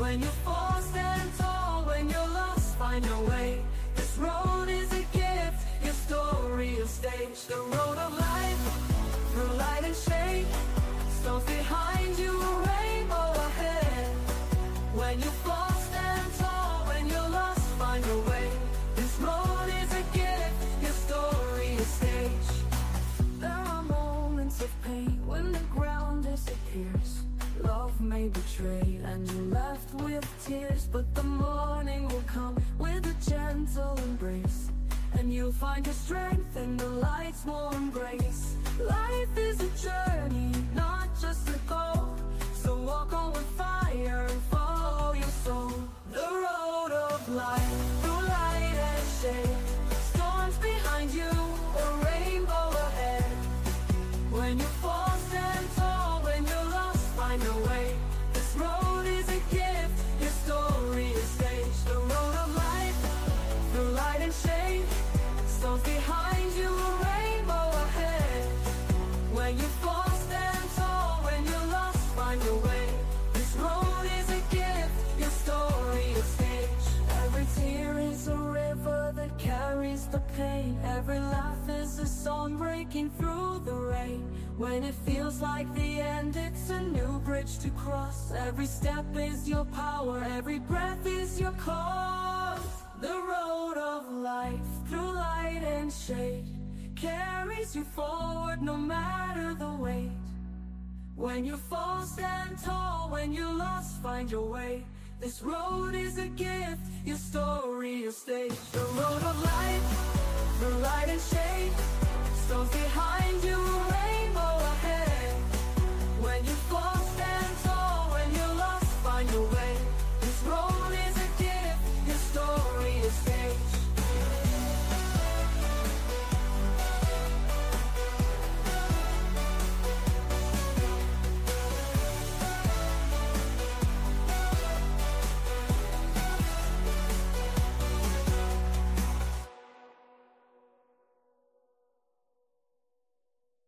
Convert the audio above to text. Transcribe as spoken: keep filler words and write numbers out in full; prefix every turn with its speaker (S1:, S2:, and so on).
S1: When you fall, stand tall. When you're lost, find your way. This road is a gift, your story a stage. The road of life, through light and shade. Storms behind you, a rainbow ahead. When you fall, stand tall. When you're lost, find your way. This road is a gift, your story a stage. There are moments of pain when the ground disappears. Love may betray and you're left with tears. But the morning will come with a gentle embrace, and you'll find your strength in the light's warm grace. Life is a journey, not just a goal. So walk on with fire and follow your soul. The road of life, through light and shade. Storms behind you, a rainbow ahead. When you fall, stand tall. When you're lost, find your way. This road is a gift, your story a stage. The road of life, through light and shade. Storms behind you, a rainbow ahead. When you fall, stand tall. When you're lost, find your way. This road is a gift, your story a stage. Every tear is a river that carries the pain. Every laugh is a song breaking through the rain. When it feels like the end, it's a new bridge to cross. Every step is your power, every breath is your cause. The road of life, through light and shade, carries you forward no matter the weight. When you fall, stand tall. When you're lost, find your way. This road is a gift, your story a stage. The road of life, through light and shade. Storms behind